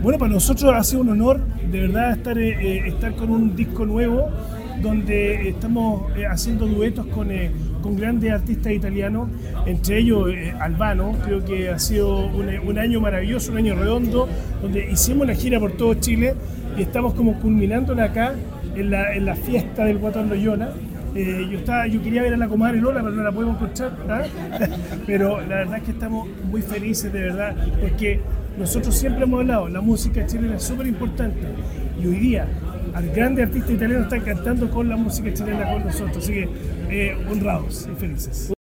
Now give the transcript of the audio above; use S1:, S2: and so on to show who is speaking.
S1: Bueno, para nosotros ha sido un honor de verdad estar con un disco nuevo donde estamos haciendo duetos con grandes artistas italianos, entre ellos Albano. Creo que ha sido un año maravilloso, un año redondo, donde hicimos la gira por todo Chile y estamos como culminándola acá en la fiesta del Guatón Loyola. Yo quería ver a la comadre Lola, pero no la podemos encontrar, ¿ah? Pero la verdad es que estamos muy felices, de verdad, porque nosotros siempre hemos hablado, la música chilena es súper importante y hoy día grandes artistas italianos están cantando con la música chilena con nosotros, así que honrados y felices.